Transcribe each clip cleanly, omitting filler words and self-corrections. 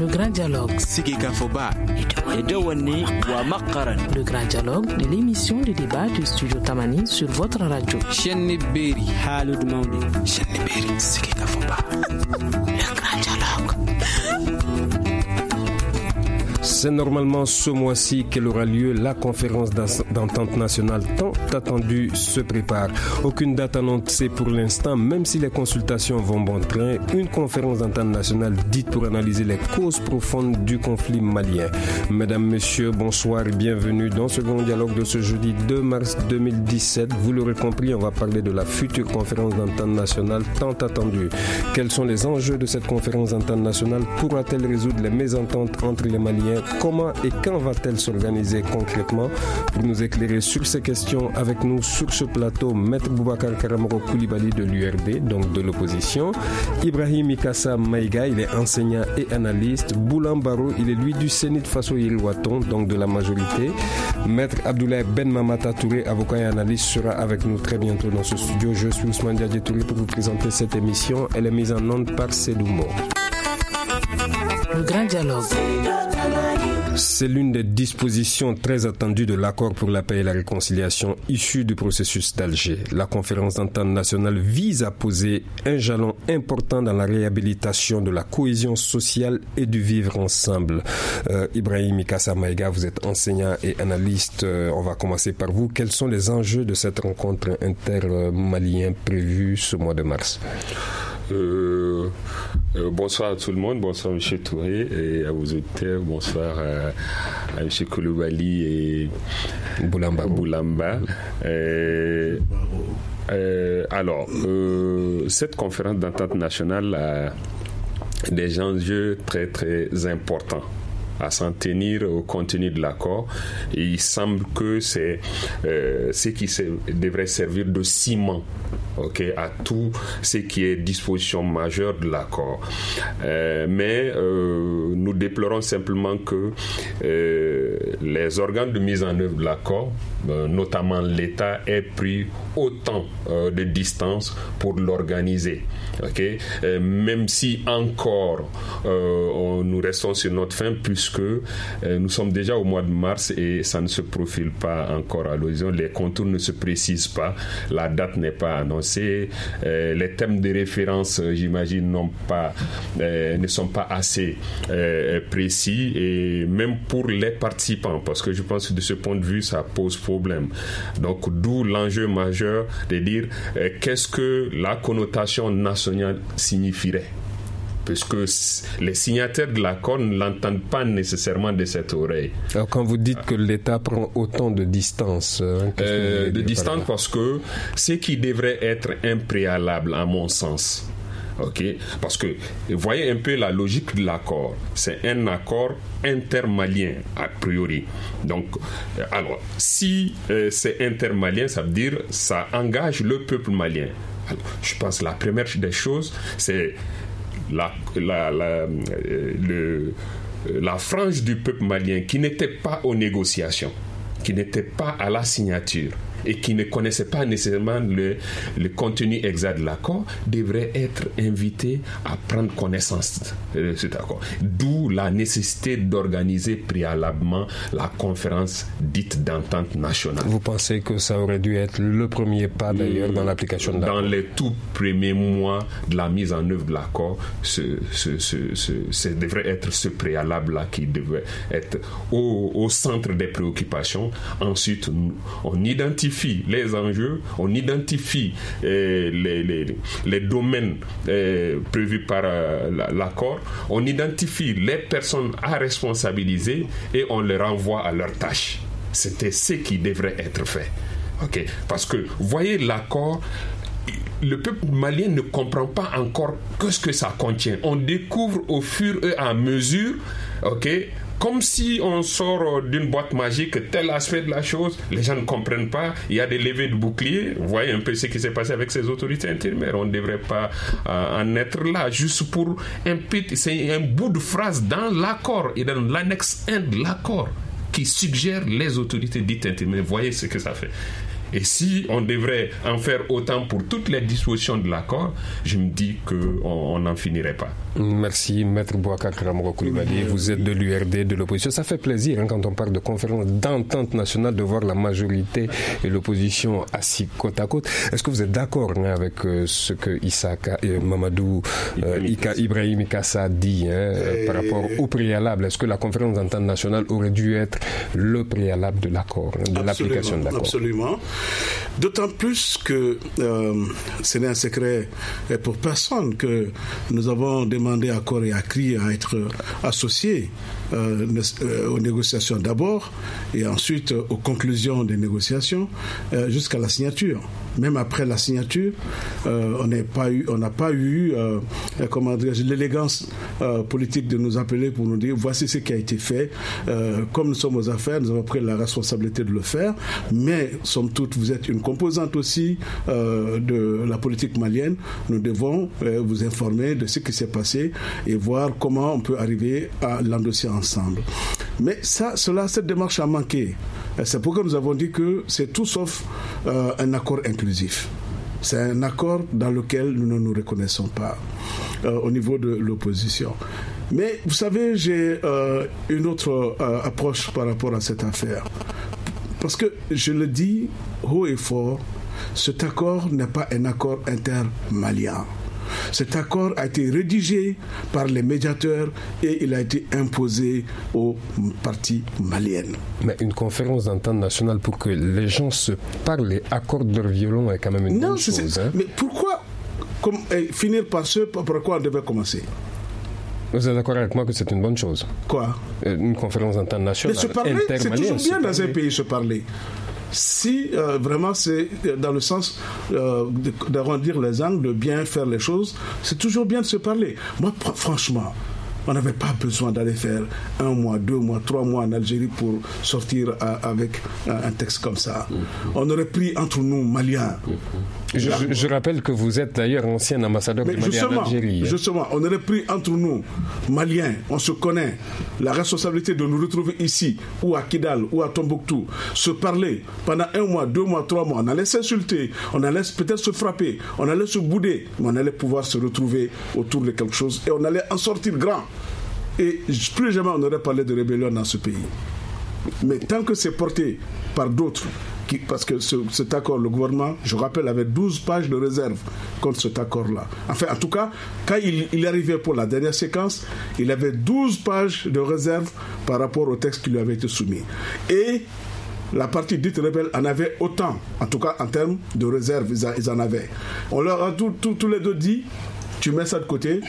Le grand dialogue. Sigika Foba. Edouani wa Makaran. Le grand dialogue de l'émission de débat du studio Tamani sur votre radio. Chenni Beri. Halud Maudi. Chenni Beri. Sigika Foba. Le grand dialogue. C'est normalement ce mois-ci qu'elle aura lieu. La conférence d'entente nationale tant attendue se prépare. Aucune date annoncée pour l'instant, même si les consultations vont bon train. Une conférence d'entente nationale dite pour analyser les causes profondes du conflit malien. Mesdames, Messieurs, bonsoir et bienvenue dans ce grand dialogue de ce jeudi 2 mars 2017. Vous l'aurez compris, on va parler de la future conférence d'entente nationale tant attendue. Quels sont les enjeux de cette conférence d'entente nationale? Pourra-t-elle résoudre les mésententes entre les Maliens? Comment et quand va-t-elle s'organiser concrètement? Pour nous éclairer sur ces questions, avec nous sur ce plateau, Maître Boubacar Karamoro Koulibaly de l'URD, donc de l'opposition, Ibrahim Mikassa Maïga, il est enseignant et analyste, Boulan Baro, il est lui du Sénit Faso Yiriwaton, donc de la majorité, Maître Abdoulaye Ben Mamata Touré, avocat et analyste, sera avec nous très bientôt dans ce studio. Je suis Ousmane Diadje Touré pour vous présenter cette émission. Elle est mise en onde par Sedoumo. Le grand dialogue. C'est l'une des dispositions très attendues de l'accord pour la paix et la réconciliation issu du processus d'Alger. La conférence d'entente nationale vise à poser un jalon important dans la réhabilitation de la cohésion sociale et du vivre ensemble. Ibrahim Mikassa Maïga, vous êtes enseignant et analyste. On va commencer par vous. Quels sont les enjeux de cette rencontre inter-malienne prévue ce mois de mars? Bonsoir à tout le monde, bonsoir M. Touré et à vos auditeurs, bonsoir à M. Koulibaly et Boulamba. Alors, cette conférence d'entente nationale a des enjeux très très importants à s'en tenir au contenu de l'accord, et il semble que c'est ce qui devrait servir de ciment à tout ce qui est disposition majeure de l'accord. Mais nous déplorons simplement que les organes de mise en œuvre de l'accord, notamment l'État, aient pris autant de distance pour l'organiser. Même si encore nous restons sur notre faim, puisque nous sommes déjà au mois de mars et ça ne se profile pas encore à l'horizon, les contours ne se précisent pas, la date n'est pas annoncée, les thèmes de référence, j'imagine, ne sont pas assez précis, et même pour les participants, parce que je pense que de ce point de vue ça pose problème. Donc d'où l'enjeu majeur de dire qu'est-ce que la connotation nationale signifierait, puisque les signataires de l'accord ne l'entendent pas nécessairement de cette oreille. Alors quand vous dites que l'État prend autant de distance, parce que ce qui devrait être un préalable à mon sens, parce que voyez un peu la logique de l'accord, c'est un accord intermalien a priori. Donc alors si c'est intermalien, ça veut dire ça engage le peuple malien. Alors, je pense que la première des choses, c'est la frange du peuple malien qui n'était pas aux négociations, qui n'était pas à la signature et qui ne connaissait pas nécessairement le contenu exact de l'accord, devrait être invité à prendre connaissance de cet accord. D'où la nécessité d'organiser préalablement la conférence dite d'entente nationale. Vous pensez que ça aurait dû être le premier pas d'ailleurs dans l'application de l'accord? Dans les tout premiers mois de la mise en œuvre de l'accord, ce devrait être ce préalable-là qui devrait être au centre des préoccupations. Ensuite, on identifie les enjeux, on identifie les domaines prévus par l'accord, on identifie les personnes à responsabiliser et on les renvoie à leurs tâches. C'était ce qui devrait être fait. Parce que, voyez, l'accord, le peuple malien ne comprend pas encore ce que ça contient. On découvre au fur et à mesure, comme si on sort d'une boîte magique tel aspect de la chose, les gens ne comprennent pas, il y a des levées de boucliers. Vous voyez un peu ce qui s'est passé avec ces autorités intérimaires. On ne devrait pas en être là juste pour c'est un bout de phrase dans l'accord et dans l'annexe 1 de l'accord qui suggère les autorités dites intérimaires. Vous voyez ce que ça fait. Et si on devrait en faire autant pour toutes les dispositions de l'accord, je me dis qu'on n'en finirait pas. Merci, Maître Boubacar Karamoko Coulibaly. Vous êtes de l'URD, de l'opposition. Ça fait plaisir quand on parle de conférence d'entente nationale de voir la majorité et l'opposition assis côte à côte. Est-ce que vous êtes d'accord avec ce que Mamadou Ibrahim Ikassa dit par rapport au préalable? Est-ce que la conférence d'entente nationale aurait dû être le préalable de l'accord, de l'application de l'accord? Absolument. D'autant plus que ce n'est un secret pour personne que nous avons demandé à corps et à cri à être associés aux négociations d'abord et ensuite aux conclusions des négociations jusqu'à la signature. Même après la signature, on n'a pas eu l'élégance politique de nous appeler pour nous dire voici ce qui a été fait. Comme nous sommes aux affaires, nous avons pris la responsabilité de le faire. Mais somme toute, vous êtes une composante aussi de la politique malienne. Nous devons vous informer de ce qui s'est passé et voir comment on peut arriver à l'endosser ensemble. Mais cette démarche a manqué. C'est pourquoi nous avons dit que c'est tout sauf un accord inclusif. C'est un accord dans lequel nous ne nous reconnaissons pas au niveau de l'opposition. Mais vous savez, j'ai une autre approche par rapport à cette affaire. Parce que je le dis haut et fort, cet accord n'est pas un accord intermalien. Cet accord a été rédigé par les médiateurs et il a été imposé aux parties maliennes. Mais une conférence d'entente nationale pour que les gens se parlent et accordent leur violon est quand même une bonne chose. Mais pourquoi finir par quoi on devait commencer? Vous êtes d'accord avec moi que c'est une bonne chose? Quoi? Une conférence d'entente nationale. Mais se parler, c'est toujours bien dans un pays se parler. Si vraiment c'est dans le sens d'arrondir les angles, de bien faire les choses, c'est toujours bien de se parler. Moi, franchement, on n'avait pas besoin d'aller faire 1 mois, 2 mois, 3 mois en Algérie pour sortir avec un texte comme ça. On aurait pris entre nous, Maliens. Je rappelle que vous êtes d'ailleurs ancien ambassadeur du Mali en Algérie. Justement, on aurait pris entre nous, Maliens, on se connaît, la responsabilité de nous retrouver ici, ou à Kidal, ou à Tombouctou, se parler pendant 1 mois, 2 mois, 3 mois. On allait s'insulter, on allait peut-être se frapper, on allait se bouder, mais on allait pouvoir se retrouver autour de quelque chose et on allait en sortir grand. Et plus jamais on n'aurait parlé de rébellion dans ce pays. Mais tant que c'est porté par d'autres, parce que cet accord, le gouvernement, je rappelle, avait 12 pages de réserve contre cet accord-là. Enfin, en tout cas, quand il arrivait pour la dernière séquence, il avait 12 pages de réserve par rapport au texte qui lui avait été soumis. Et la partie dite rebelle en avait autant, en tout cas en termes de réserve, ils en avaient. On leur a tous les deux dit, tu mets ça de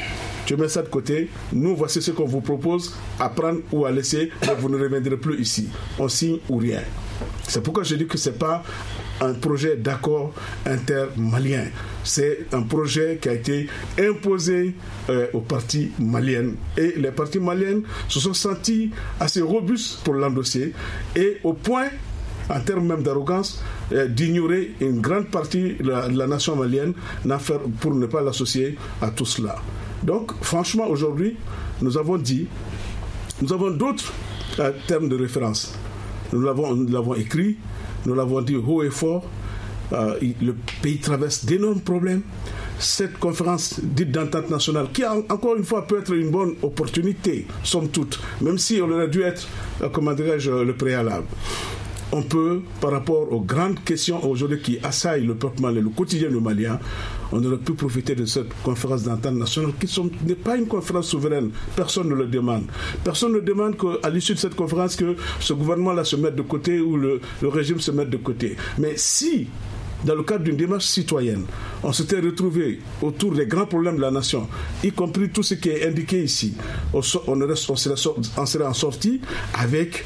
côté, nous voici ce qu'on vous propose, à prendre ou à laisser, mais vous ne reviendrez plus ici. On signe ou rien. C'est pourquoi je dis que ce n'est pas un projet d'accord intermalien. C'est un projet qui a été imposé aux parties maliennes. Et les parties maliennes se sont senties assez robustes pour l'endosser et au point, en termes même d'arrogance, d'ignorer une grande partie de la nation malienne pour ne pas l'associer à tout cela. Donc, franchement, aujourd'hui, nous avons d'autres termes de référence. Nous l'avons écrit, nous l'avons dit haut et fort. Le pays traverse d'énormes problèmes. Cette conférence dite d'entente nationale, qui encore une fois peut être une bonne opportunité, somme toute, même si on aurait dû être, le préalable. On peut, par rapport aux grandes questions aujourd'hui qui assaillent le peuple malien, le quotidien du Malien, on aurait pu profiter de cette conférence d'entente nationale qui n'est pas une conférence souveraine. Personne ne le demande. Personne ne demande qu'à l'issue de cette conférence que ce gouvernement-là se mette de côté ou le régime se mette de côté. Mais si, dans le cadre d'une démarche citoyenne, on s'était retrouvé autour des grands problèmes de la nation, y compris tout ce qui est indiqué ici, on serait en sorti avec,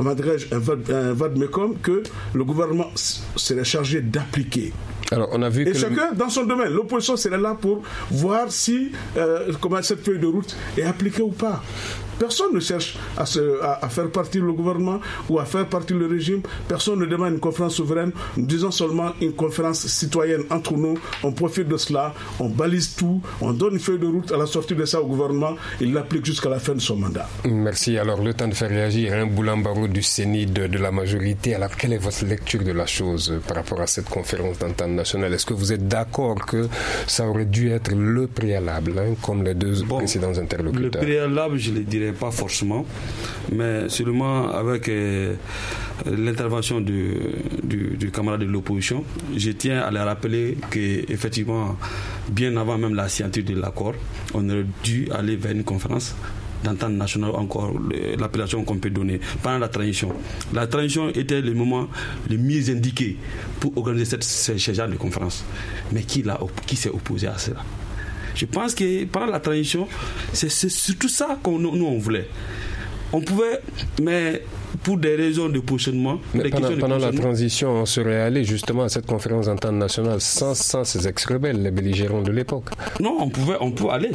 un vade-mecum que le gouvernement serait chargé d'appliquer. Alors, on a vu et chacun dans son domaine. L'opposition serait là pour voir si cette feuille de route est appliquée ou pas. Personne ne cherche à faire partir le gouvernement ou à faire partir le régime. Personne ne demande une conférence souveraine. Nous disons seulement une conférence citoyenne entre nous. On profite de cela, on balise tout, on donne une feuille de route à la sortie de ça au gouvernement. Il l'applique jusqu'à la fin de son mandat. Merci. Alors, le temps de faire réagir Boulan-Barrot du CENI de la majorité. Alors, quelle est votre lecture de la chose par rapport à cette conférence d'entente nationale? Est-ce que vous êtes d'accord que ça aurait dû être le préalable, comme les deux précédents interlocuteurs? Le préalable, je ne le dirais pas forcément, mais seulement avec l'intervention du camarade de l'opposition, je tiens à le rappeler qu'effectivement, bien avant même la signature de l'accord, on aurait dû aller vers une conférence d'entente nationale, encore l'appellation qu'on peut donner pendant la transition. La transition était le moment le mieux indiqué pour organiser ce genre de conférence. Mais qui s'est opposé à cela? Je pense que pendant la transition, c'est surtout ça qu'on nous on voulait. On pouvait, mais pour des raisons de positionnement. Mais pendant la transition, on serait allé justement à cette conférence d'entente nationale sans ces ex-rebelles, les belligérants de l'époque. Non, on peut aller.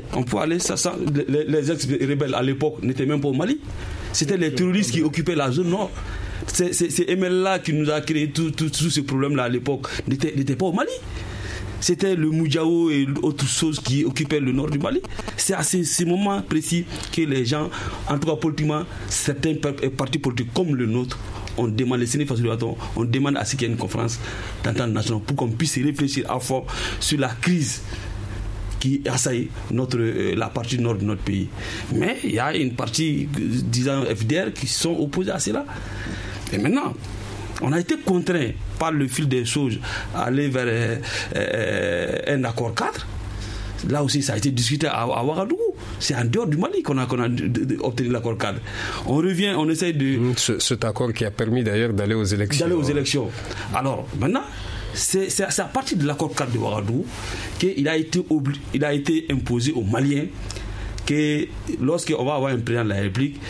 Les ex-rebelles à l'époque n'étaient même pas au Mali. C'était les terroristes qui occupaient la zone nord. C'est ML-là qui nous a créé tous ces problèmes-là à l'époque. N'étaient pas au Mali. C'était le Moudjahou et autres choses qui occupaient le nord du Mali. C'est à ces moments précis que les gens, en tout cas politiquement, certains partis politiques comme le nôtre, on demande, on demande à ce qu'il y ait une conférence d'entente nationale pour qu'on puisse réfléchir à fond sur la crise qui assaille la partie nord de notre pays. Mais il y a une partie, disons FDR, qui sont opposés à cela. Et maintenant, on a été contraint par le fil des choses à aller vers un accord cadre. Là aussi, ça a été discuté à Ouagadougou. C'est en dehors du Mali qu'on a obtenu l'accord cadre. On revient, on essaye de... Cet accord qui a permis d'ailleurs d'aller aux élections. Alors, maintenant, c'est à partir de l'accord cadre de Ouagadougou qu'il a été imposé aux Maliens que lorsqu'on va avoir un président de la République,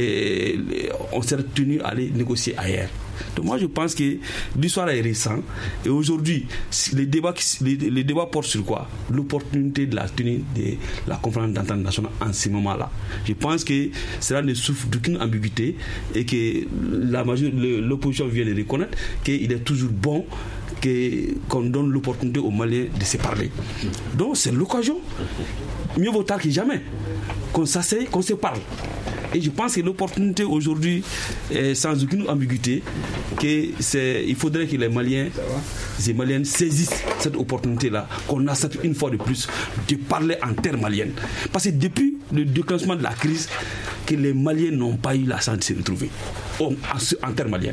on s'est tenu à aller négocier ailleurs. Donc moi je pense que l'histoire est récente et aujourd'hui les débats portent sur quoi? L'opportunité de la tenue de la conférence d'entente nationale en ce moment-là. Je pense que cela ne souffre d'aucune ambiguïté et que l'opposition vient de reconnaître qu'il est toujours bon qu'on donne l'opportunité aux Maliens de se parler. Donc c'est l'occasion, mieux vaut tard que jamais, qu'on s'asseye, qu'on se parle. Et je pense que l'opportunité aujourd'hui est sans aucune ambiguïté il faudrait que les Maliens et Maliennes saisissent cette opportunité-là, qu'on accepte une fois de plus de parler en termes maliennes. Parce que depuis le déclenchement de la crise, que les Maliens n'ont pas eu la chance de se retrouver en termes maliennes.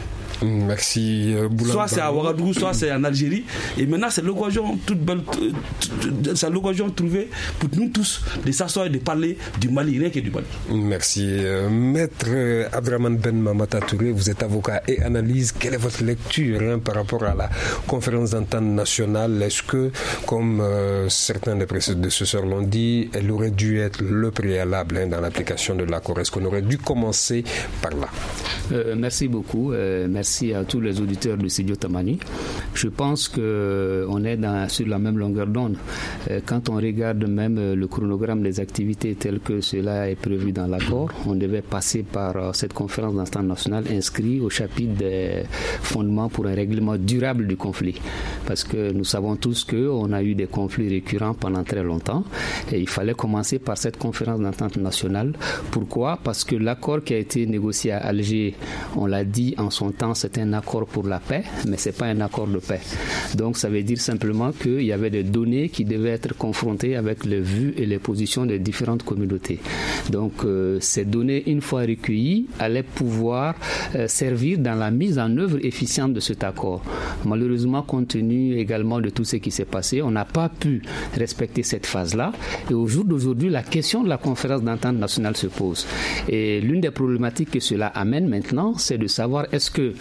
Merci Boulan. Soit c'est à Ouagadougou, soit c'est en Algérie. Et maintenant, c'est l'occasion toute belle, c'est l'occasion trouvée pour nous tous de s'asseoir et de parler du Mali, rien que du Mali. Merci. Maître Abdraman Ben Mamata Touré, vous êtes avocat et analyse. Quelle est votre lecture par rapport à la conférence d'entente nationale? Est-ce que, comme certains des prédécesseurs l'ont dit, elle aurait dû être le préalable dans l'application de l'accord? Est-ce qu'on aurait dû commencer par là? Merci beaucoup. Merci à tous les auditeurs du studio Tamani. Je pense qu'on est sur la même longueur d'onde. Quand on regarde même le chronogramme des activités tel que cela est prévu dans l'accord, on devait passer par cette conférence d'entente nationale inscrite au chapitre des fondements pour un règlement durable du conflit. Parce que nous savons tous qu'on a eu des conflits récurrents pendant très longtemps et il fallait commencer par cette conférence d'entente nationale. Pourquoi? Parce que l'accord qui a été négocié à Alger, on l'a dit en son temps, c'est un accord pour la paix, mais ce n'est pas un accord de paix. Donc ça veut dire simplement qu'il y avait des données qui devaient être confrontées avec les vues et les positions des différentes communautés. Donc ces données, une fois recueillies, allaient pouvoir servir dans la mise en œuvre efficiente de cet accord. Malheureusement, compte tenu également de tout ce qui s'est passé, on n'a pas pu respecter cette phase-là. Et au jour d'aujourd'hui, la question de la conférence d'entente nationale se pose. Et l'une des problématiques que cela amène maintenant, c'est de savoir est-ce que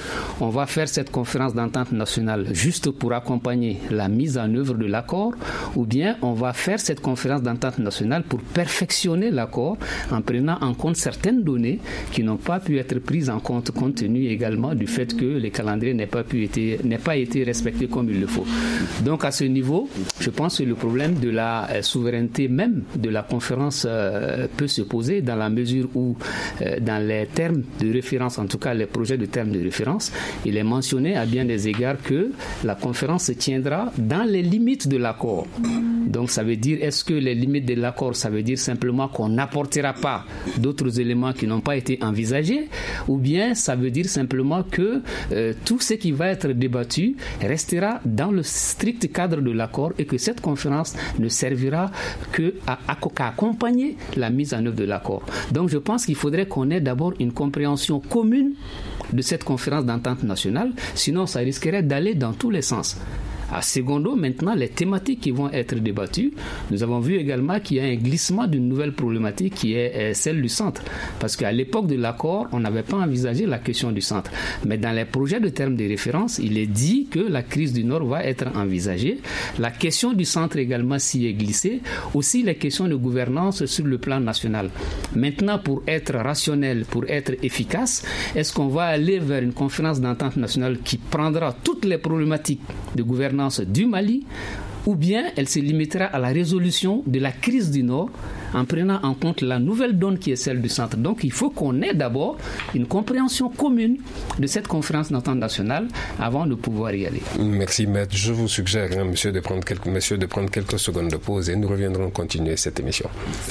on va faire cette conférence d'entente nationale juste pour accompagner la mise en œuvre de l'accord, ou bien on va faire cette conférence d'entente nationale pour perfectionner l'accord en prenant en compte certaines données qui n'ont pas pu être prises en compte tenu également du fait que les calendriers n'aient pas été respectés comme il le faut. Donc à ce niveau, je pense que le problème de la souveraineté même de la conférence peut se poser dans la mesure où dans les termes de référence, en tout cas les projets de termes de référence, il est mentionné à bien des égards que la conférence se tiendra dans les limites de l'accord. Donc ça veut dire, est-ce que les limites de l'accord, ça veut dire simplement qu'on n'apportera pas d'autres éléments qui n'ont pas été envisagés, ou bien ça veut dire simplement que tout ce qui va être débattu restera dans le strict cadre de l'accord et que cette conférence ne servira qu'à accompagner la mise en œuvre de l'accord. Donc je pense qu'il faudrait qu'on ait d'abord une compréhension commune de cette conférence d'entente nationale, sinon ça risquerait d'aller dans tous les sens. À secondo, maintenant, les thématiques qui vont être débattues, nous avons vu également qu'il y a un glissement d'une nouvelle problématique qui est celle du centre. Parce qu'à l'époque de l'accord, on n'avait pas envisagé la question du centre. Mais dans les projets de termes de référence, il est dit que la crise du Nord va être envisagée. La question du centre également s'y est glissée. Aussi les questions de gouvernance sur le plan national. Maintenant, pour être rationnel, pour être efficace, est-ce qu'on va aller vers une conférence d'entente nationale qui prendra toutes les problématiques de gouvernance du Mali, ou bien elle se limitera à la résolution de la crise du Nord en prenant en compte la nouvelle donne qui est celle du centre. Donc il faut qu'on ait d'abord une compréhension commune de cette conférence d'entente nationale avant de pouvoir y aller. Merci maître. Je vous suggère, monsieur, de prendre quelques secondes de pause et nous reviendrons continuer cette émission.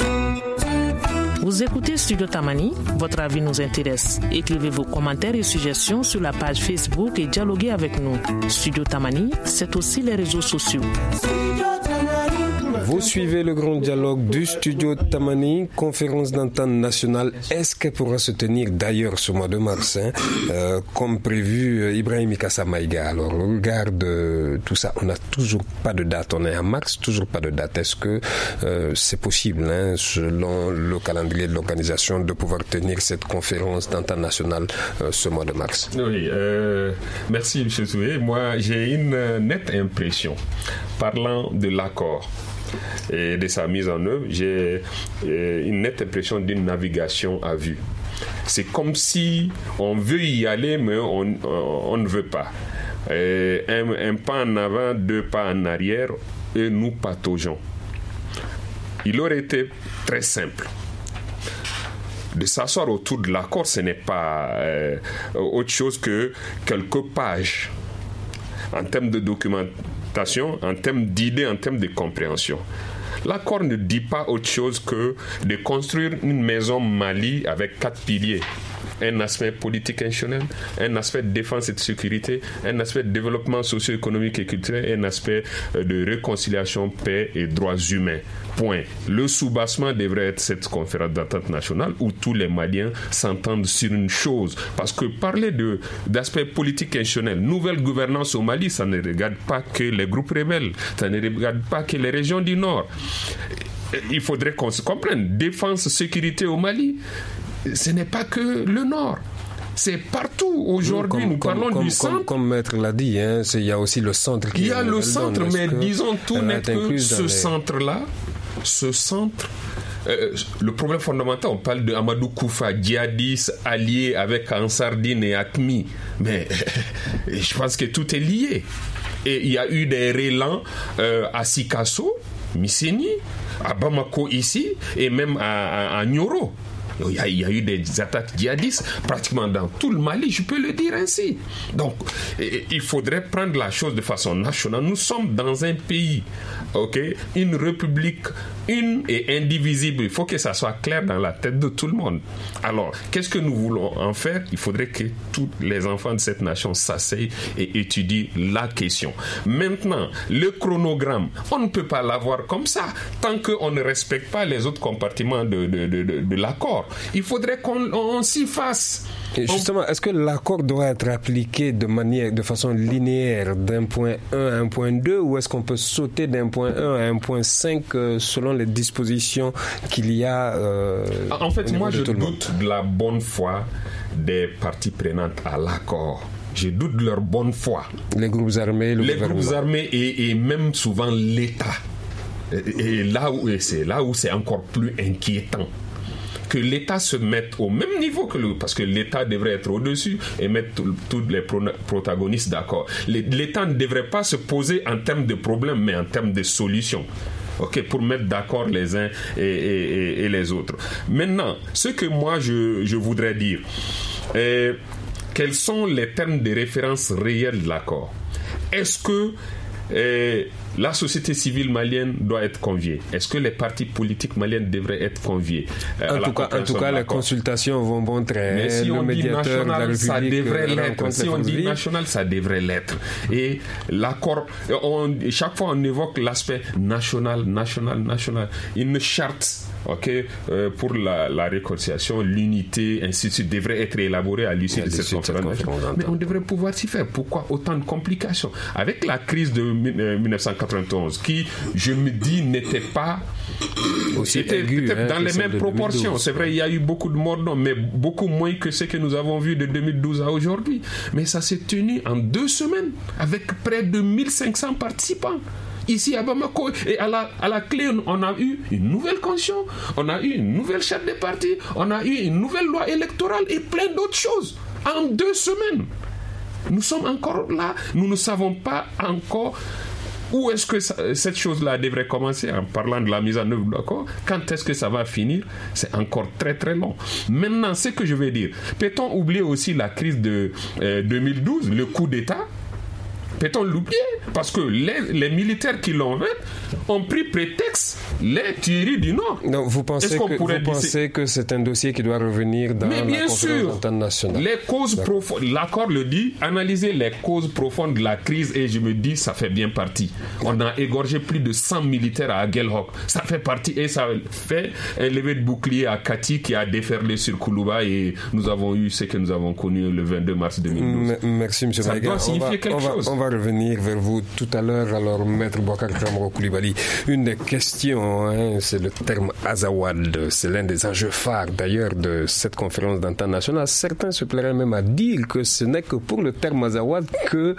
Vous écoutez Studio Tamani, votre avis nous intéresse. Écrivez vos commentaires et suggestions sur la page Facebook et dialoguez avec nous. Studio Tamani, c'est aussi les réseaux sociaux. Vous suivez le grand dialogue du Studio Tamani, conférence d'entente nationale. Est-ce qu'elle pourra se tenir d'ailleurs ce mois de mars, comme prévu, Ibrahim Ikassa Maïga? Alors, au regard de tout ça, on n'a toujours pas de date. On est en mars, toujours pas de date. Est-ce que c'est possible, selon le calendrier de l'organisation, de pouvoir tenir cette conférence d'entente nationale ce mois de mars? Oui, merci M. Soué. Moi, j'ai une nette impression, parlant de l'accord et de sa mise en œuvre, j'ai une nette impression d'une navigation à vue. C'est comme si on veut y aller, mais on ne veut pas. Un pas en avant, deux pas en arrière, et nous pataugeons. Il aurait été très simple de s'asseoir autour de l'accord. Ce n'est pas autre chose que quelques pages en termes de documentation, en termes d'idées, en termes de compréhension. L'accord ne dit pas autre chose que de construire une maison Mali avec 4 piliers. Un aspect politique institutionnel, un aspect de défense et de sécurité, un aspect de développement socio-économique et culturel et un aspect de réconciliation, paix et droits humains. Point. Le soubassement devrait être cette conférence d'entente nationale où tous les Maliens s'entendent sur une chose. Parce que parler d'aspect politique institutionnel, nouvelle gouvernance au Mali, ça ne regarde pas que les groupes rebelles, ça ne regarde pas que les régions du Nord. Il faudrait qu'on se comprenne. Défense, sécurité au Mali, ce n'est pas que le Nord. C'est partout. Aujourd'hui, nous parlons du centre. Comme Maître l'a dit, il y a aussi le centre. Il y a le centre, mais disons tout net que ce centre-là, le problème fondamental, on parle de Amadou Koufa, djihadiste allié avec Ansardine et AQMI, mais je pense que tout est lié. Et il y a eu des relents à Sikasso, Missini, à Bamako ici, et même à Nioro. Il y a eu des attaques djihadistes pratiquement dans tout le Mali, je peux le dire ainsi. Donc, il faudrait prendre la chose de façon nationale. Nous sommes dans un pays, une république, une et indivisible. Il faut que ça soit clair dans la tête de tout le monde. Alors, qu'est-ce que nous voulons en faire? Il faudrait que tous les enfants de cette nation s'asseyent et étudient la question. Maintenant, le chronogramme, on ne peut pas l'avoir comme ça tant qu'on ne respecte pas les autres compartiments de l'accord. Il faudrait qu'on s'y fasse. Et justement, est-ce que l'accord doit être appliqué de façon linéaire d'un point 1 à un point 2 ou est-ce qu'on peut sauter d'un point 1 à un point 5 selon les dispositions qu'il y a en fait, moi je doute de la bonne foi des parties prenantes à l'accord. je doute de leur bonne foi. Les groupes armés, les groupes armés et même souvent l'État. Et c'est là où c'est encore plus inquiétant. Que l'État se mette au même niveau parce que l'État devrait être au-dessus et mettre tous les protagonistes d'accord. L'État ne devrait pas se poser en termes de problèmes, mais en termes de solutions. Pour mettre d'accord les uns et les autres. Maintenant, ce que moi je voudrais dire, quels sont les termes de référence réels de l'accord? Est-ce que la société civile malienne doit être conviée? Est-ce que les partis politiques maliennes devraient être conviés? En tout cas, les consultations vont bon train. Mais si on dit national, ça devrait l'être. Si on dit national, ça devrait l'être. Et l'accord, chaque fois on évoque l'aspect national. Une charte pour la réconciliation, l'unité, ainsi de suite, devrait être élaborée à l'issue de cette conférence. Mais on devrait pouvoir s'y faire. Pourquoi autant de complications? Avec la crise de 1991, qui, je me dis, n'était pas aussi aigu, peut-être dans les mêmes proportions. 2012. C'est vrai, il y a eu beaucoup de morts, mais beaucoup moins que ce que nous avons vu de 2012 à aujourd'hui. Mais ça s'est tenu en 2 semaines, avec près de 1500 participants. Ici à Bamako, et à la clé, on a eu une nouvelle constitution, on a eu une nouvelle charte des partis, on a eu une nouvelle loi électorale et plein d'autres choses en 2 semaines. Nous sommes encore là, nous ne savons pas encore où est-ce que cette chose-là devrait commencer, en parlant de la mise en œuvre de l'accord. Quand est-ce que ça va finir? C'est encore très très long. Maintenant, ce que je vais dire, peut-on oublier aussi la crise de 2012, le coup d'État? Peut-on l'oublier? Parce que les militaires qui l'ont fait ont pris prétexte les tueries du Nord. Donc vous pensez que c'est un dossier qui doit revenir dans la conférence internationale? Les causes profondes, l'accord le dit, analyser les causes profondes de la crise, et je me dis, ça fait bien partie. On a égorgé plus de 100 militaires à Aguelhok. Ça fait partie, et ça fait un lever de bouclier à Kati qui a déferlé sur Koulouba, et nous avons eu ce que nous avons connu le 22 mars 2012. Merci, M. Ça doit signifier quelque chose. On va revenir vers vous tout à l'heure. Alors, Maître Boubacar Kamara Coulibaly, une des questions, c'est le terme Azawad. C'est l'un des enjeux phares d'ailleurs de cette conférence d'entente nationale. Certains se plairaient même à dire que ce n'est que pour le terme Azawad que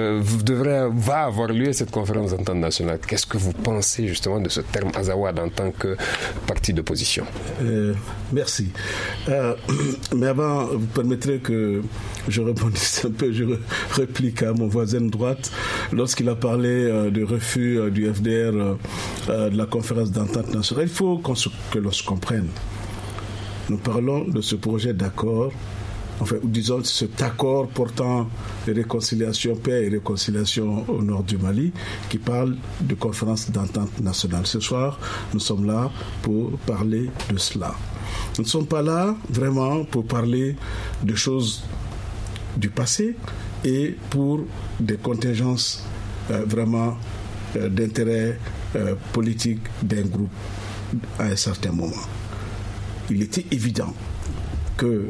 va avoir lieu cette conférence d'entente nationale. Qu'est-ce que vous pensez justement de ce terme Azawad en tant que parti d'opposition? Merci. Mais avant, vous permettrez que je rebondisse un peu, je réplique à mon voisin de droite lorsqu'il a parlé du refus du FDR de la conférence d'entente nationale. Il faut que l'on se comprenne. Nous parlons de ce projet d'accord, enfin, disons cet accord portant réconciliation, paix et réconciliation au nord du Mali, qui parle de conférence d'entente nationale. Ce soir, nous sommes là pour parler de cela. Nous ne sommes pas là vraiment pour parler de choses du passé et pour des contingences vraiment d'intérêt politique d'un groupe à un certain moment. Il était évident que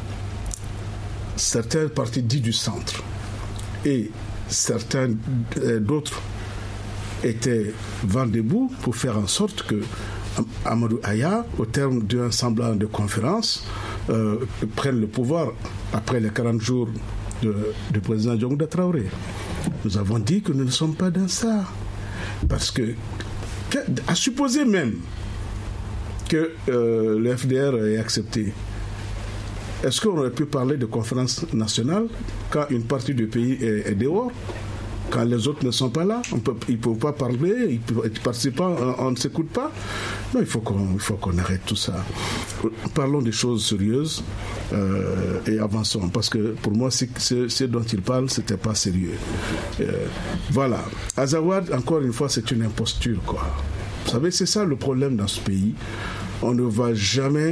certains partis dits du centre et certains d'autres étaient vent debout pour faire en sorte que Amadou Aya, au terme d'un semblant de conférence, prenne le pouvoir après les 40 jours du président Djongda Traoré. Nous avons dit que nous ne sommes pas dans ça. Parce que, à supposer même que le FDR ait accepté, est-ce qu'on aurait pu parler de conférence nationale quand une partie du pays est dehors, quand les autres ne sont pas là? Ils ne peuvent pas parler, ils participent pas, on ne s'écoute pas. Non, il faut qu'on arrête tout ça. Parlons des choses sérieuses et avançons. Parce que pour moi, ce dont il parle, ce n'était pas sérieux. Voilà. Azawad, encore une fois, c'est une imposture, quoi. Vous savez, c'est ça le problème dans ce pays. On ne va jamais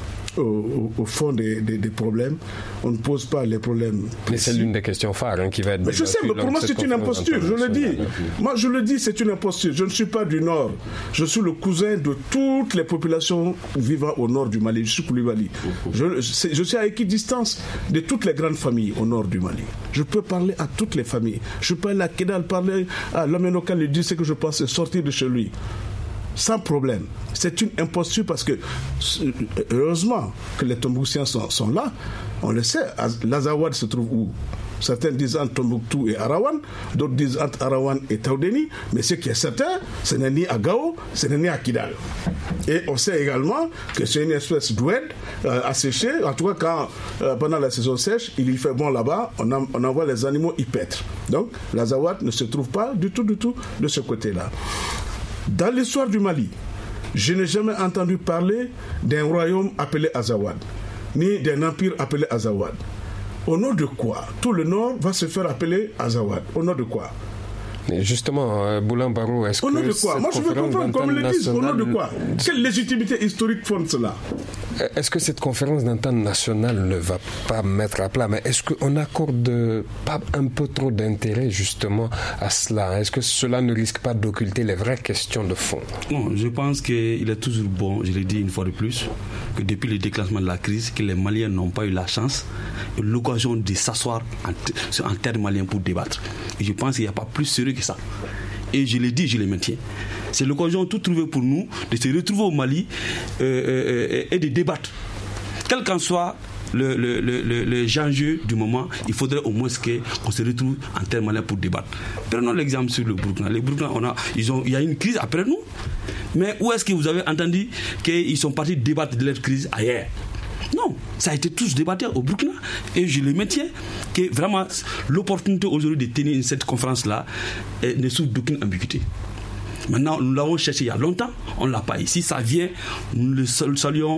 au fond des problèmes. On ne pose pas les problèmes précis. Mais c'est l'une des questions phares qui va être... Mais je sais, mais pour moi c'est une imposture, je le dis. Moi je le dis, c'est une imposture. Je ne suis pas du Nord. Je suis le cousin de toutes les populations vivant au nord du Mali. Je suis Koulibaly. Je suis à équidistance de toutes les grandes familles au nord du Mali. Je peux parler à toutes les familles. Je peux aller à Kidal, parler à Lamenoka, lui dire ce que je pense et sortir de chez lui. sans problème. C'est une imposture parce que, heureusement que les Tombouctiens sont là. On le sait, l'Azawad se trouve où? Certains disent entre Tombouctou et Arawan, d'autres disent entre Arawan et Taoudéni, mais ce qui est certain, ce n'est ni à Gao, ce n'est ni à Kidal. Et on sait également que c'est une espèce d'oued asséchée. En tout cas, quand pendant la saison sèche, il y fait bon là-bas, on envoie les animaux y paître. Donc, l'Azawad ne se trouve pas du tout de ce côté-là. Dans l'histoire du Mali, je n'ai jamais entendu parler d'un royaume appelé Azawad, ni d'un empire appelé Azawad. Au nom de quoi tout le Nord va se faire appeler Azawad? Au nom de quoi? Mais justement, Boulan Barou, est-ce que... Au nom de quoi? Moi, je veux comprendre, comme ils le disent, au nom de quoi? Quelle légitimité historique fonde cela? Est-ce que cette conférence d'entente nationale ne va pas mettre à plat? Mais est-ce qu'on n'accorde pas un peu trop d'intérêt justement à cela? Est-ce que cela ne risque pas d'occulter les vraies questions de fond? Non, je pense qu'il est toujours bon, je l'ai dit une fois de plus, que depuis le déclenchement de la crise, que les Maliens n'ont pas eu la chance et l'occasion de s'asseoir en terre malien pour débattre. Et je pense qu'il n'y a pas plus sérieux que ça. Et je l'ai dit, je le maintiens. C'est l'occasion tout trouver pour nous de se retrouver au Mali et de débattre. Quel qu'en soit les enjeux du moment, il faudrait au moins qu'on se retrouve en termes malins pour débattre. Prenons l'exemple sur le Burkina. Les Burkina, il y a une crise après nous. Mais où est-ce que vous avez entendu qu'ils sont partis débattre de leur crise ailleurs? Non, ça a été tous débattu au Burkina. Et je le maintiens que vraiment l'opportunité aujourd'hui de tenir cette conférence-là ne souffre d'aucune ambiguïté. Maintenant, nous l'avons cherché il y a longtemps, on ne l'a pas. Ici, ça vient, nous le saluons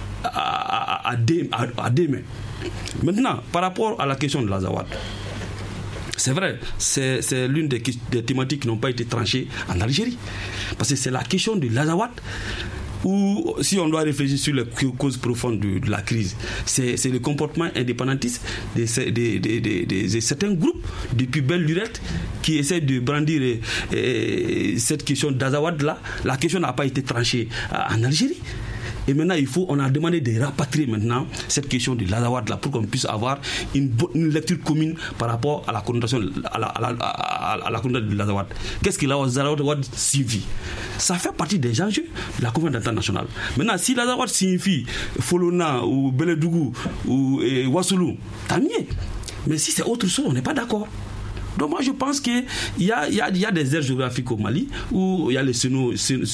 à deux mains. Maintenant, par rapport à la question de l'Azawad, c'est vrai, c'est l'une des thématiques qui n'ont pas été tranchées en Algérie. Parce que c'est la question de l'Azawad, ou si on doit réfléchir sur les causes profondes de la crise, c'est le comportement indépendantiste de certains groupes depuis belle lurette qui essaient de brandir cette question d'Azawad là. La question n'a pas été tranchée en Algérie. Et maintenant, on a demandé de rapatrier maintenant cette question de l'Azawad là pour qu'on puisse avoir une lecture commune par rapport à la connotation de l'Azawad. Qu'est-ce que l'Azawad signifie? Ça fait partie des enjeux de la conférence d'entente nationale. Maintenant, si l'Azawad signifie Folona ou Beledougou ou Wassoulou, tant mieux. Mais si c'est autre chose, on n'est pas d'accord. Donc moi je pense qu'il y a des aires géographiques au Mali où il y a les Sénou,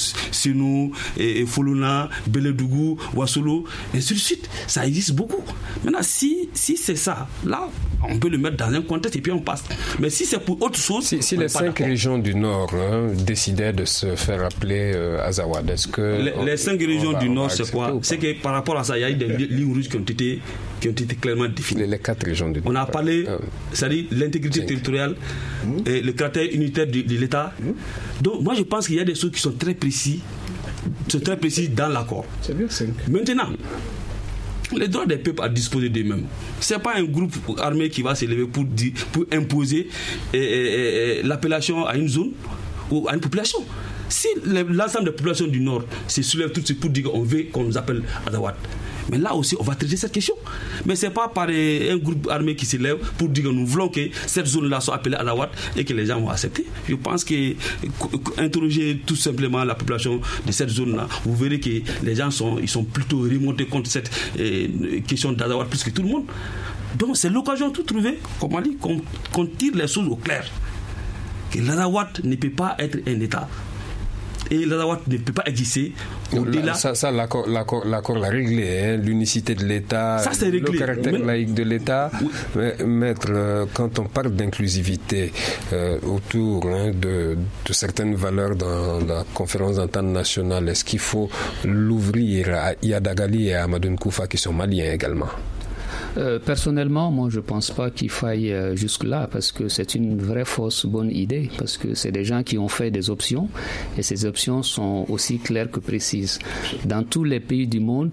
Folona, Beledougou, Wassoulou, et ainsi de suite. Ça existe beaucoup. Maintenant, si c'est ça, là, on peut le mettre dans un contexte et puis on passe. Mais si c'est pour autre chose... Si les 5 régions du Nord décidaient de se faire appeler Azawad, est-ce que... Les 5 régions du Nord, c'est quoi? C'est que par rapport à ça, il y a eu des lignes rouges qui ont été clairement définies. Les 4 régions du Nord. On a parlé, c'est-à-dire l'intégrité territoriale, et le caractère unitaire de l'État. Donc moi je pense qu'il y a des choses qui sont très précises dans l'accord. C'est bien 5. Maintenant, les droits des peuples à disposer d'eux-mêmes. Ce n'est pas un groupe armé qui va s'élever pour imposer l'appellation à une zone ou à une population. Si l'ensemble des populations du Nord se soulèvent tout de suite pour dire qu'on veut qu'on nous appelle Azawad, mais là aussi on va traiter cette question. Mais ce n'est pas par un groupe armé qui s'élève pour dire que nous voulons que cette zone-là soit appelée Azawad et que les gens vont accepter. Je pense qu'interroger tout simplement la population de cette zone-là, vous verrez que les gens sont plutôt remontés contre cette question d'Azawad plus que tout le monde. Donc c'est l'occasion de tout trouver, comme on dit, qu'on tire les choses au clair. Que l'Azawad ne peut pas être un État. Et l'Azawad ne peut pas exister au-delà. Ça l'accord l'a réglé, l'unicité de l'État, le caractère laïque de l'État. Oui. Maître, quand on parle d'inclusivité autour de certaines valeurs dans la conférence d'entente nationale, est-ce qu'il faut l'ouvrir à Yadagali et à Amadou Nkoufa qui sont maliens également? Personnellement, moi je pense pas qu'il faille jusque-là parce que c'est une vraie fausse bonne idée parce que c'est des gens qui ont fait des options et ces options sont aussi claires que précises. Dans tous les pays du monde,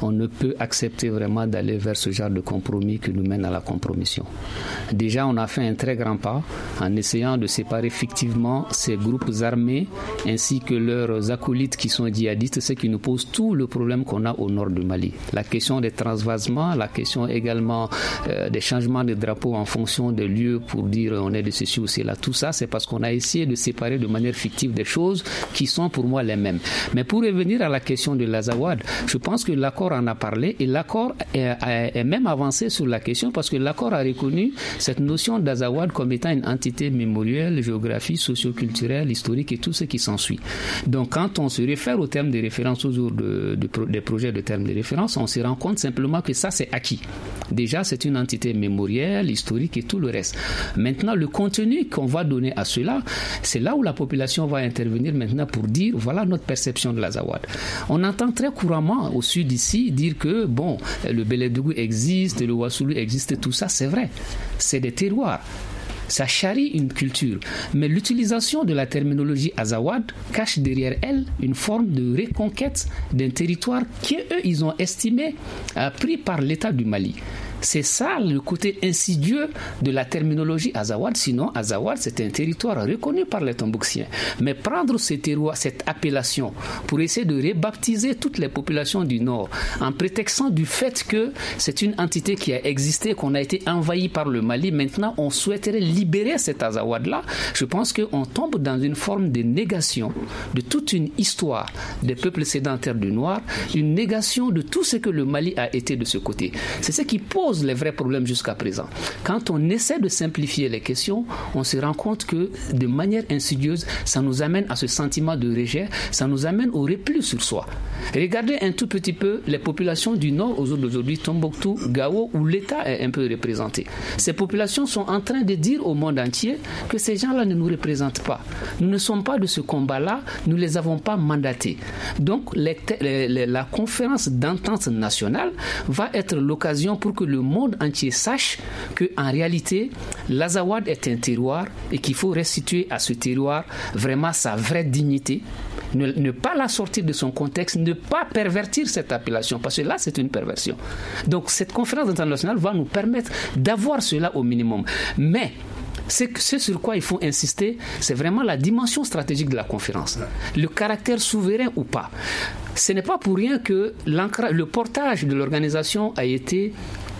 on ne peut accepter vraiment d'aller vers ce genre de compromis qui nous mène à la compromission. Déjà, on a fait un très grand pas en essayant de séparer fictivement ces groupes armés ainsi que leurs acolytes qui sont djihadistes, ce qui nous pose tout le problème qu'on a au nord du Mali. La question des transvasements, la question également des changements de drapeaux en fonction des lieux pour dire on est de ceci ou cela. Tout ça, c'est parce qu'on a essayé de séparer de manière fictive des choses qui sont pour moi les mêmes. Mais pour revenir à la question de l'Azawad, je pense que l'accord en a parlé et l'accord est même avancé sur la question parce que l'accord a reconnu cette notion d'Azawad comme étant une entité mémorielle, géographique, socio-culturelle, historique et tout ce qui s'ensuit. Donc quand on se réfère au terme de référence autour des projets de termes de référence, on se rend compte simplement que ça c'est acquis. Déjà c'est une entité mémorielle, historique et tout le reste. Maintenant le contenu qu'on va donner à cela, c'est là où la population va intervenir maintenant pour dire voilà notre perception de l'Azawad. On entend très couramment au sud ici dire que bon, le Bélédougou existe, le Wassoulou existe, tout ça c'est vrai. C'est des terroirs. Ça charrie une culture. Mais l'utilisation de la terminologie Azawad cache derrière elle une forme de reconquête d'un territoire qu'eux, ils ont estimé pris par l'État du Mali. C'est ça le côté insidieux de la terminologie Azawad. Sinon, Azawad, c'est un territoire reconnu par les Tombouctiens. Mais prendre ce terroir, cette appellation, pour essayer de rebaptiser toutes les populations du Nord, en prétextant du fait que c'est une entité qui a existé, qu'on a été envahi par le Mali, maintenant on souhaiterait libérer cet Azawad-là, je pense qu'on tombe dans une forme de négation de toute une histoire des peuples sédentaires du Noir, une négation de tout ce que le Mali a été de ce côté. C'est ce qui pose les vrais problèmes jusqu'à présent. Quand on essaie de simplifier les questions, on se rend compte que de manière insidieuse, ça nous amène à ce sentiment de rejet, ça nous amène au repli sur soi. Regardez un tout petit peu les populations du Nord aujourd'hui, Tombouctou, Gao, où l'État est un peu représenté. Ces populations sont en train de dire au monde entier que ces gens-là ne nous représentent pas. Nous ne sommes pas de ce combat-là, nous ne les avons pas mandatés. Donc la conférence d'entente nationale va être l'occasion pour que le monde entier sache qu'en réalité, l'Azawad est un terroir et qu'il faut restituer à ce terroir vraiment sa vraie dignité. Ne pas la sortir de son contexte, ne pas pervertir cette appellation, parce que là, c'est une perversion. Donc, cette conférence internationale va nous permettre d'avoir cela au minimum. Mais ce sur quoi il faut insister, c'est vraiment la dimension stratégique de la conférence. Le caractère souverain ou pas. Ce n'est pas pour rien que le portage de l'organisation a été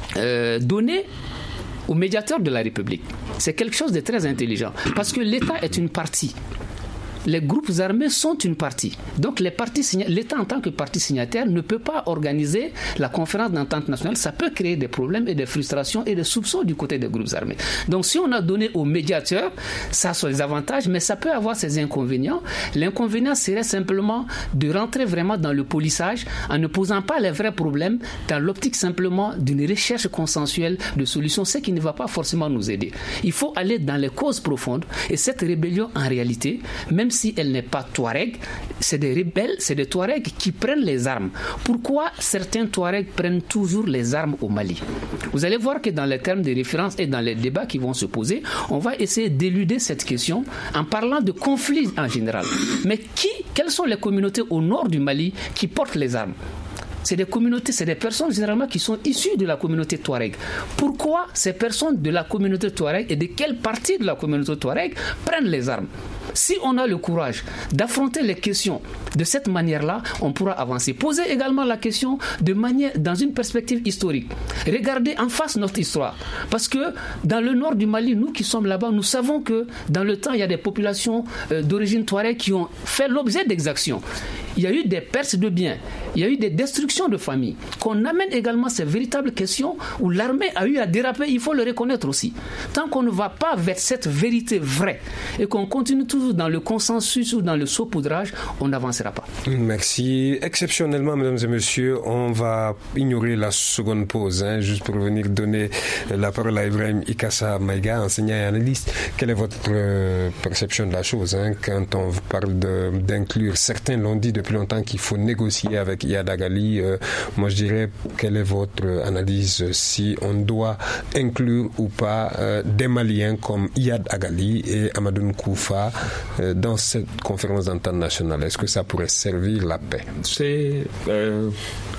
donné au médiateur de la République. C'est quelque chose de très intelligent, parce que l'État est une partie. Les groupes armés sont une partie. Donc l'État en tant que partie signataire ne peut pas organiser la conférence d'entente nationale. Ça peut créer des problèmes et des frustrations et des soupçons du côté des groupes armés. Donc si on a donné aux médiateurs, ça a ses avantages, mais ça peut avoir ses inconvénients. L'inconvénient serait simplement de rentrer vraiment dans le polissage en ne posant pas les vrais problèmes dans l'optique simplement d'une recherche consensuelle de solutions, ce qui ne va pas forcément nous aider. Il faut aller dans les causes profondes et cette rébellion en réalité, même si elle n'est pas Touareg, c'est des rebelles, c'est des Touaregs qui prennent les armes. Pourquoi certains Touaregs prennent toujours les armes au Mali? Vous allez voir que dans les termes de référence et dans les débats qui vont se poser, on va essayer d'éluder cette question en parlant de conflits en général. Mais quelles sont les communautés au nord du Mali qui portent les armes? C'est des communautés, c'est des personnes généralement qui sont issues de la communauté Touareg. Pourquoi ces personnes de la communauté Touareg et de quelle partie de la communauté Touareg prennent les armes? Si on a le courage d'affronter les questions de cette manière-là, on pourra avancer. Poser également la question dans une perspective historique. Regardez en face notre histoire. Parce que dans le nord du Mali, nous qui sommes là-bas, nous savons que dans le temps, il y a des populations d'origine Touareg qui ont fait l'objet d'exactions. Il y a eu des pertes de biens, il y a eu des destructions de familles. Qu'on amène également ces véritables questions où l'armée a eu à déraper, il faut le reconnaître aussi. Tant qu'on ne va pas vers cette vérité vraie et qu'on continue toujours dans le consensus ou dans le saupoudrage, on n'avancera pas. Merci. Exceptionnellement, mesdames et messieurs, on va ignorer la seconde pause, juste pour venir donner la parole à Ibrahim Ikassa Maïga, enseignant et analyste. Quelle est votre perception de la chose quand on parle d'inclure, certains l'ont dit depuis longtemps qu'il faut négocier avec Iyad Agali. Moi, je dirais, quelle est votre analyse si on doit inclure ou pas des Maliens comme Iyad Agali et Amadou Nkoufa dans cette conférence d'entente nationale? Est-ce que ça pourrait servir la paix?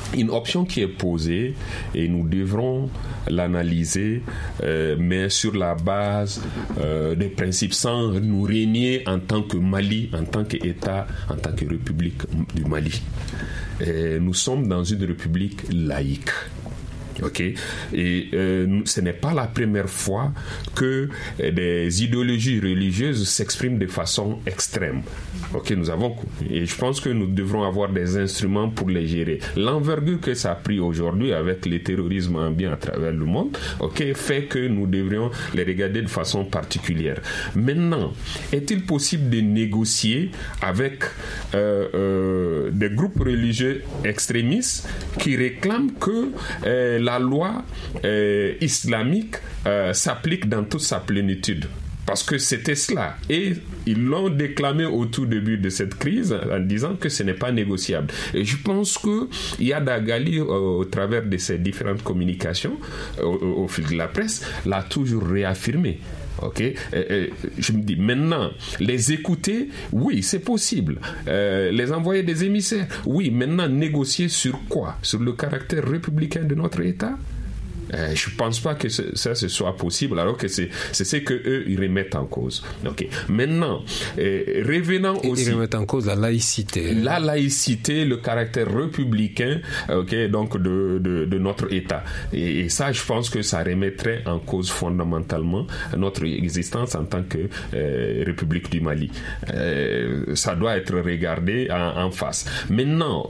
une option qui est posée et nous devrons l'analyser, mais sur la base des principes, sans nous régner en tant que Mali, en tant qu'État, en tant que République du Mali. Nous sommes dans une république laïque. Okay. Et ce n'est pas la première fois que des idéologies religieuses s'expriment de façon extrême. Okay, et je pense que nous devrons avoir des instruments pour les gérer. L'envergure que ça a pris aujourd'hui avec le terrorisme ambiant à travers le monde, fait que nous devrions les regarder de façon particulière. Maintenant, est-il possible de négocier avec des groupes religieux extrémistes qui réclament que la loi islamique s'applique dans toute sa plénitude? Parce que c'était cela. Et ils l'ont déclamé au tout début de cette crise en disant que ce n'est pas négociable. Et je pense que Iyad Agali, au travers de ses différentes communications au fil de la presse, l'a toujours réaffirmé. Je me dis maintenant, les écouter, oui, c'est possible. Les envoyer des émissaires, oui. Maintenant, négocier sur quoi? Sur le caractère républicain de notre État? Je ne pense pas que ça soit possible, alors que c'est ce qu'eux ils remettent en cause. Maintenant, revenant aussi... Ils remettent en cause la laïcité. La laïcité, le caractère républicain donc de notre État. Et ça, je pense que ça remettrait en cause fondamentalement notre existence en tant que République du Mali. Ça doit être regardé en face. Maintenant,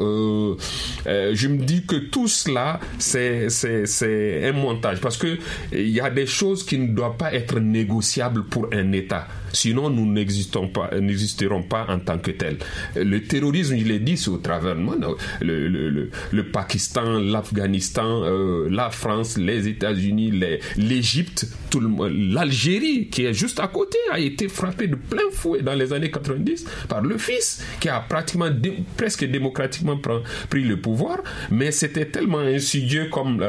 je me dis que tout cela, c'est un montage, parce que il y a des choses qui ne doivent pas être négociables pour un État. Sinon, nous n'existerons pas en tant que tels. Le terrorisme, je l'ai dit, c'est au travers du monde. Le Pakistan, l'Afghanistan, la France, les États-Unis, l'Égypte, l'Algérie, qui est juste à côté, a été frappée de plein fouet dans les années 90 par le fils, qui a pratiquement, presque démocratiquement pris le pouvoir, mais c'était tellement insidieux, comme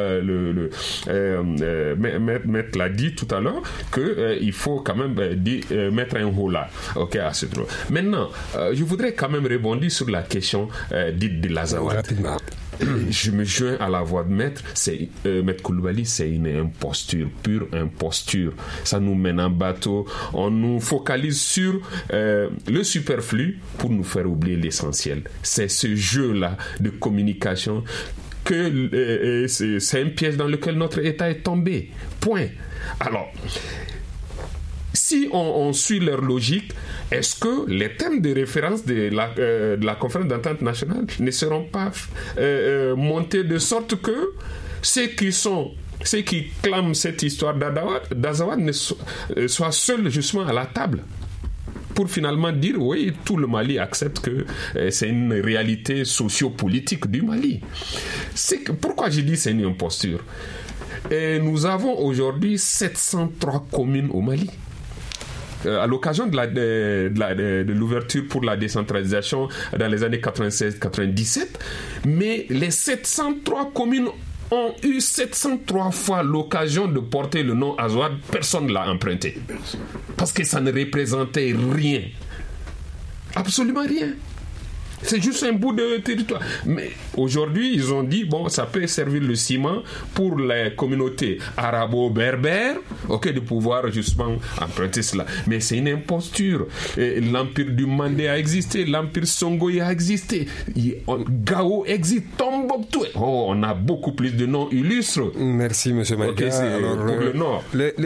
Maître l'a dit tout à l'heure, qu'il faut quand même mettre un holà à ce droit. Maintenant, je voudrais quand même rebondir sur la question dite de l'Azawad. Rapidement. Je me joins à la voix de Maître. Maître Coulibaly, c'est une imposture, pure imposture. Ça nous mène en bateau. On nous focalise sur le superflu pour nous faire oublier l'essentiel. C'est ce jeu-là de communication que c'est un piège dans lequel notre État est tombé. Point. Alors, si on suit leur logique, est-ce que les thèmes de référence de la conférence d'entente nationale ne seront pas montés de sorte que ceux qui clament cette histoire d'Azawad soient seuls justement à la table pour finalement dire oui, tout le Mali accepte que c'est une réalité socio-politique du Mali. Pourquoi je dis c'est une imposture? Nous avons aujourd'hui 703 communes au Mali. À l'occasion de l'ouverture pour la décentralisation dans les années 96-97, mais les 703 communes ont eu 703 fois l'occasion de porter le nom Azawad, personne ne l'a emprunté. Parce que ça ne représentait rien. Absolument rien. C'est juste un bout de territoire. Mais aujourd'hui, ils ont dit, ça peut servir le ciment pour les communautés arabo-berbères, de pouvoir justement emprunter cela. Mais c'est une imposture. L'empire du Mandé a existé, l'empire Songhai a existé, Gao existe, Tombouctou. On a beaucoup plus de noms illustres. Merci, M. Maïga. Alors, pour le Nord.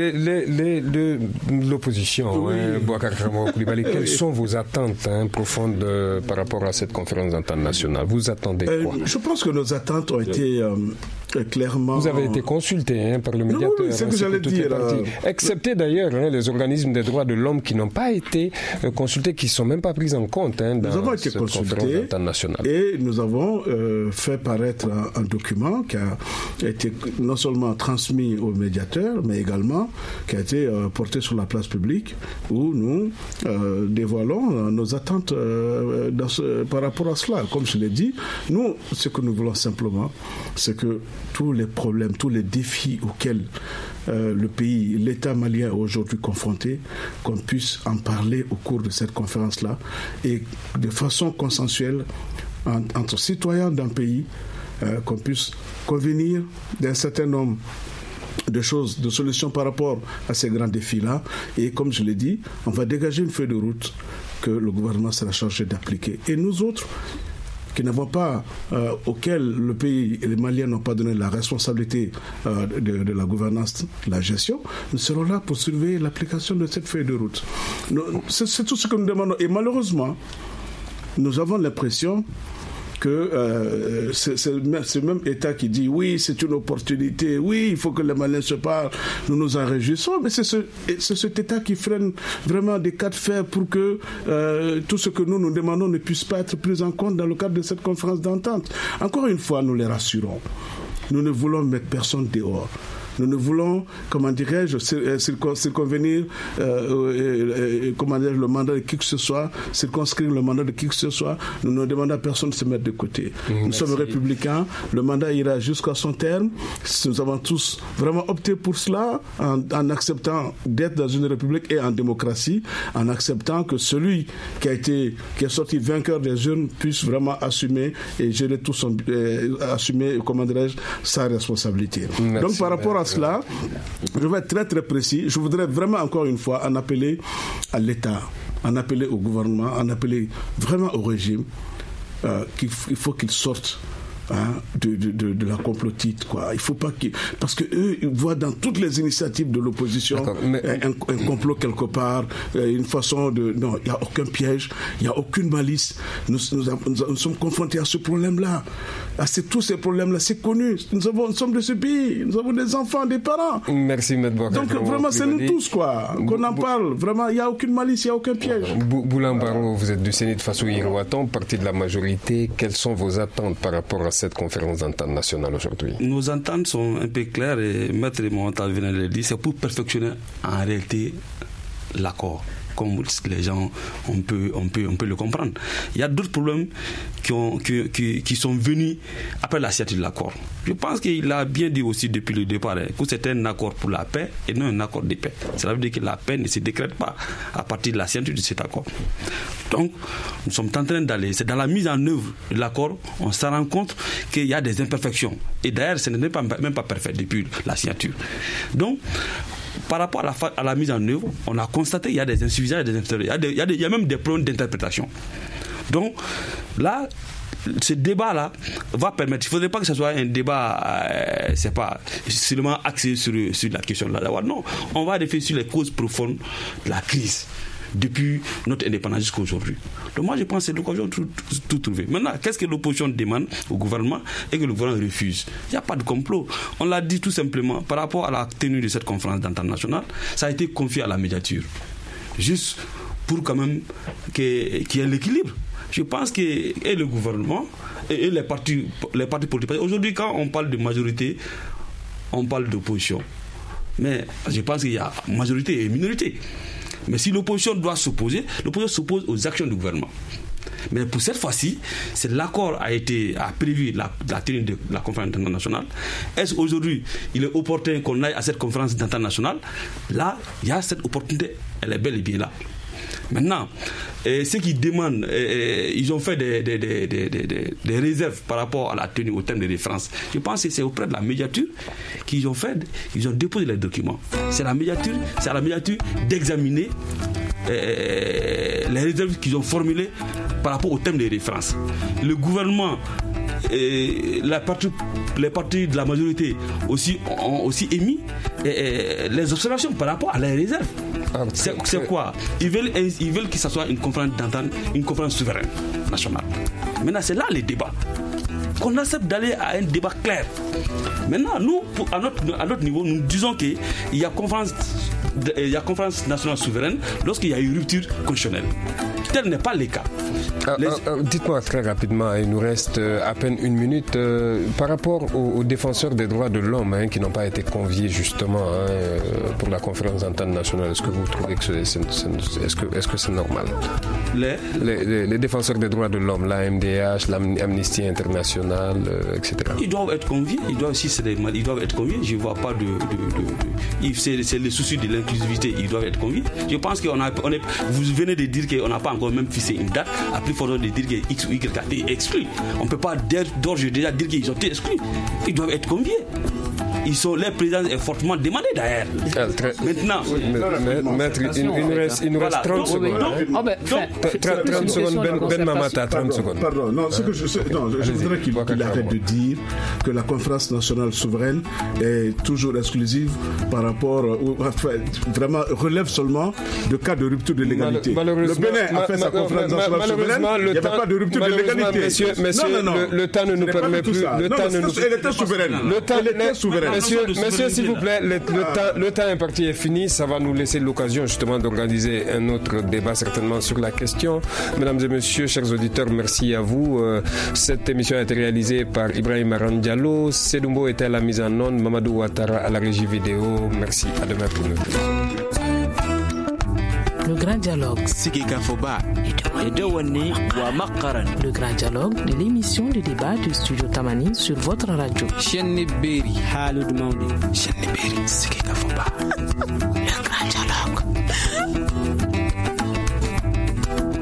L'opposition, Boubacar Coulibaly, quelles sont vos attentes profondes par rapport à cette conférence d'entente nationale? Vous attendez quoi? Je pense que nos attentes ont été clairement... Vous avez été consulté par le médiateur. Oui, c'est ce que j'allais dire. Excepté d'ailleurs les organismes des droits de l'homme qui n'ont pas été consultés, qui ne sont même pas pris en compte dans cette conférence d'entente nationale. Et nous avons fait paraître un document qui a été non seulement transmis au médiateur, mais également qui a été porté sur la place publique, où nous dévoilons nos attentes par rapport à cela. Comme je l'ai dit, nous, ce que nous voulons simplement, c'est que tous les problèmes, tous les défis auxquels l'État malien est aujourd'hui confronté, qu'on puisse en parler au cours de cette conférence-là et de façon consensuelle entre citoyens d'un pays qu'on puisse convenir d'un certain nombre de choses, de solutions par rapport à ces grands défis-là. Et comme je l'ai dit, on va dégager une feuille de route que le gouvernement sera chargé d'appliquer. Et nous autres, qui n'avons pas, auxquels le pays et les Maliens n'ont pas donné la responsabilité de la gouvernance, de la gestion, nous serons là pour surveiller l'application de cette feuille de route. C'est tout ce que nous demandons. Et malheureusement, nous avons l'impression que c'est ce même État qui dit oui, c'est une opportunité, oui, il faut que les Maliens se parlent, nous nous en réjouissons, mais c'est cet État qui freine vraiment des cas de fer pour que tout ce que nous demandons ne puisse pas être pris en compte dans le cadre de cette conférence d'entente. Encore une fois, nous les rassurons. Nous ne voulons mettre personne dehors. Nous ne voulons, comment dirais-je, circonvenir le mandat de qui que ce soit, circonscrire le mandat de qui que ce soit. Nous ne demandons à personne de se mettre de côté. Nous sommes républicains, le mandat ira jusqu'à son terme. Nous avons tous vraiment opté pour cela en acceptant d'être dans une république et en démocratie, en acceptant que celui qui est sorti vainqueur des urnes puisse vraiment assumer et gérer assumer, comment dirais-je, sa responsabilité. Merci. Donc par rapport à cela, je vais être très très précis. Je voudrais vraiment encore une fois en appeler à l'État, en appeler au gouvernement, en appeler vraiment au régime qu'il faut qu'il sorte de la complotite, quoi. Il faut pas parce que eux ils voient dans toutes les initiatives de l'opposition un complot quelque part, une façon de non, il y a aucun piège, il y a aucune malice. Nous sommes confrontés à ce problème-là, tous ces problèmes-là, c'est connu. Nous sommes de ce pays, nous avons des enfants, des parents. Merci M. Boubacar. Donc vraiment c'est nous tous, quoi, qu'on en parle. Vraiment, il y a aucune malice, il y a aucun piège. Boulain Barro, vous êtes du Sénat de Faso Hiroaton, parti de la majorité. Quelles sont vos attentes par rapport à cette conférence d'entente nationale aujourd'hui? Nos attentes sont un peu claires et Maître Montal vient de le dire, c'est pour perfectionner en réalité l'accord. Comme les gens, on peut le comprendre. Il y a d'autres problèmes qui sont venus après la signature de l'accord. Je pense qu'il a bien dit aussi depuis le départ que c'est un accord pour la paix et non un accord de paix. Cela veut dire que la paix ne se décrète pas à partir de la signature de cet accord. Donc, nous sommes en train d'aller, c'est dans la mise en œuvre de l'accord, on se rend compte qu'il y a des imperfections. Et d'ailleurs, ce n'est même pas parfait depuis la signature. Donc, par rapport à la mise en œuvre, on a constaté qu'il y a des insuffisances, il y a même des problèmes d'interprétation. Donc là, ce débat-là va permettre, il ne faudrait pas que ce soit un débat, c'est pas seulement axé sur la question de la loi. Non, on va réfléchir sur les causes profondes de la crise depuis notre indépendance jusqu'à aujourd'hui. Donc moi je pense que c'est l'occasion de tout trouver. Maintenant, qu'est-ce que l'opposition demande au gouvernement et que le gouvernement refuse? Il n'y a pas de complot. On l'a dit tout simplement, par rapport à la tenue de cette conférence d'entente nationale, ça a été confié à la médiature. Juste pour quand même qu'il y ait l'équilibre. Je pense que et le gouvernement et les partis politiques, aujourd'hui quand on parle de majorité, on parle d'opposition. Mais je pense qu'il y a majorité et minorité. Mais si l'opposition doit s'opposer, l'opposition s'oppose aux actions du gouvernement. Mais pour cette fois-ci, c'est l'accord a prévu la tenue de la conférence d'entente nationale. Est-ce aujourd'hui, il est opportun qu'on aille à cette conférence d'entente nationale? Là, il y a cette opportunité, elle est bel et bien là. Maintenant, ceux qui demandent, ils ont fait des réserves par rapport à la tenue au terme de référence. Je pense que c'est auprès de la médiature qu'ils ont déposé les documents. C'est à la médiature d'examiner les réserves qu'ils ont formulées par rapport au thème des références. Le gouvernement et les partis de la majorité ont aussi émis les observations par rapport à les réserves. C'est quoi? Ils veulent que ce soit une conférence d'entente, une conférence souveraine nationale. Maintenant, c'est là les débats. Qu'on accepte d'aller à un débat clair. Maintenant, nous, à notre niveau, nous disons qu'il y a conférence nationale souveraine lorsqu'il y a une rupture constitutionnelle. Tel n'est pas le cas. Dites-moi très rapidement, il nous reste à peine une minute, par rapport aux défenseurs des droits de l'homme qui n'ont pas été conviés justement pour la conférence d'entente nationale. Est-ce que vous trouvez que est-ce que c'est normal? Les défenseurs des droits de l'homme, la MDH, l'Amnesty International, etc. Ils doivent être conviés. Ils doivent être conviés. Je ne vois pas c'est le souci de l'inclusivité. Ils doivent être conviés. Je pense vous venez de dire qu'on n'a pas encore encore même fixer une date, à plus forte de dire que X ou Y a été exclu. On ne peut pas d'ores et déjà dire qu'ils ont été exclus. Ils doivent être conviés. Leur présence est fortement demandée d'ailleurs. Maintenant, maître, il nous reste 30 secondes. 30 secondes, Ben Mamata, 30 secondes. Pardon, non, je voudrais qu'il arrête de dire que la conférence nationale souveraine est toujours exclusive par rapport vraiment relève seulement de cas de rupture de légalité. Le Bénin a fait sa conférence nationale souveraine, il n'y avait pas de rupture de légalité. Messieurs, le temps ne nous permet plus. Elle était souveraine. Messieurs, s'il vous plaît, le temps imparti est fini. Ça va nous laisser l'occasion justement d'organiser un autre débat certainement sur la question. Mesdames et messieurs, chers auditeurs, merci à vous. Cette émission a été réalisée par Ibrahim Aran Diallo. Sedumbo était à la mise en onde, Mamadou Ouattara à la régie vidéo. Merci, à demain pour nous. Le grand dialogue. Le grand dialogue de l'émission de débat du Studio Tamani sur votre radio. Le grand dialogue.